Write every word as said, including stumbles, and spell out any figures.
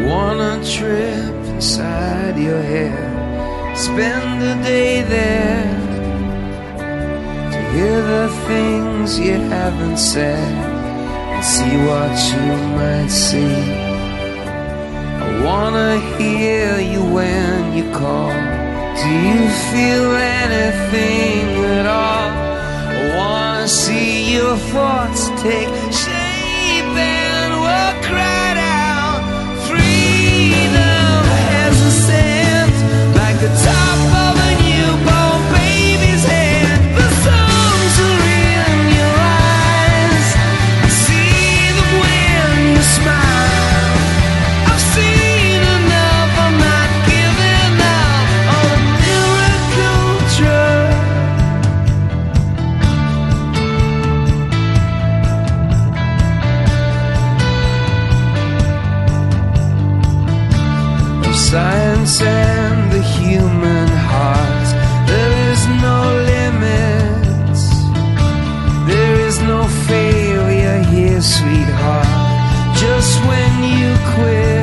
wanna trip inside your head, spend a day there to hear the things you haven't said and see what you might see. I wanna hear you when you call. Do you feel anything at all? I wanna see your thoughts take shape and walk right out. Freedom has a scent like the top of a newborn baby's head. The songs are in your eyes, I see them when you smile. I've seen enough, I'm not giving up on a miracle drug. Of science and the human heart, there is no limits, there is no failure here, sweetheart. Just when you quit,